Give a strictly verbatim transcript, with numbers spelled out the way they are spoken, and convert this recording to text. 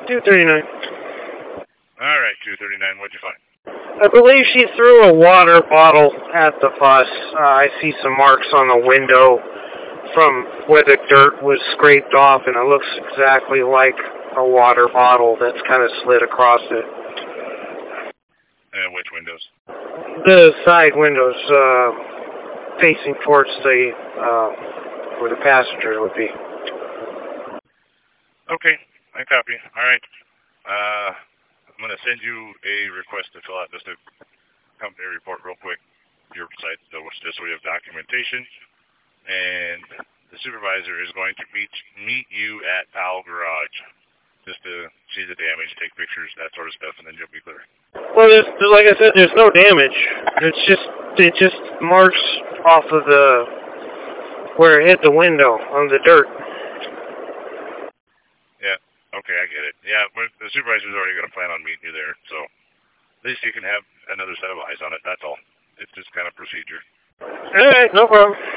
two thirty-nine. All right, two thirty-nine. What'd you find? I believe she threw a water bottle at the bus. Uh, I see some marks on the window from where the dirt was scraped off, and it looks exactly like a water bottle that's kind of slid across it. And which windows? The side windows, uh, facing towards the, uh, where the passengers would be. Okay, I copy. All right. Uh, I'm going to send you a request to fill out just a company report real quick. Your site, so just so we have documentation. And the supervisor is going to meet meet you at Powell Garage just to see the damage, take pictures, that sort of stuff, and then you'll be clear. Well, there's, like I said, there's no damage. It's just it just marks off of the where it hit the window on the dirt. Yeah. Okay, I get it. Yeah, but the supervisor's already going to plan on meeting you there, so at least you can have another set of eyes on it. That's all. It's just kind of procedure. All right, no problem.